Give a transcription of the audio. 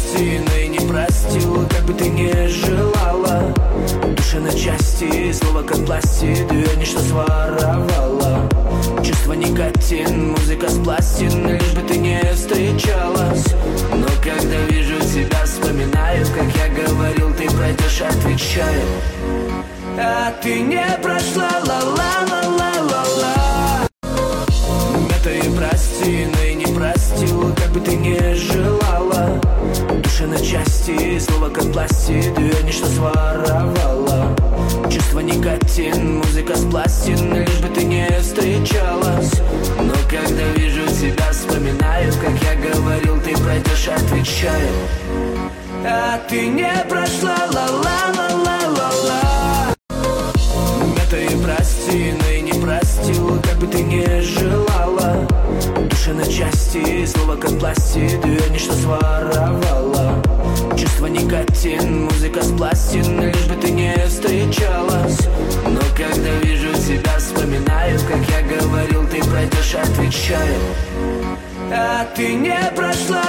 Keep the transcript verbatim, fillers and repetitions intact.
прости, но и не простил, как бы ты ни желала. Душа на части, слово как пластик, ее ничто своровала. Чувство никотин, музыка с пластин, лишь бы ты не встречалась. Но когда вижу тебя, вспоминаю, как я говорил, ты пройдешь, отвечаю. А ты не прошла, ла-ла-ла-ла-ла-ла. Это и прости, но и не простил, как бы ты ни желала. Душа на части, слово как пластик, ее ничто своровала. Чувство никотин, музыка с пластин, лишь бы ты не встречалась. Но когда вижу тебя, вспоминаю, как я говорил, ты пройдешь, отвечаю. А ты не прошла, ла-ла-ла-ла-ла-ла. Это и прости, но и не простил, как бы ты ни желала. Душа на части, слово как пластик, ее ничто своровала. Чувство никотин, музыка с пластин, лишь бы ты не встречалась. Но когда вижу тебя, вспоминаю, как я говорил, ты пройдешь, отвечаю. А ты не прошла,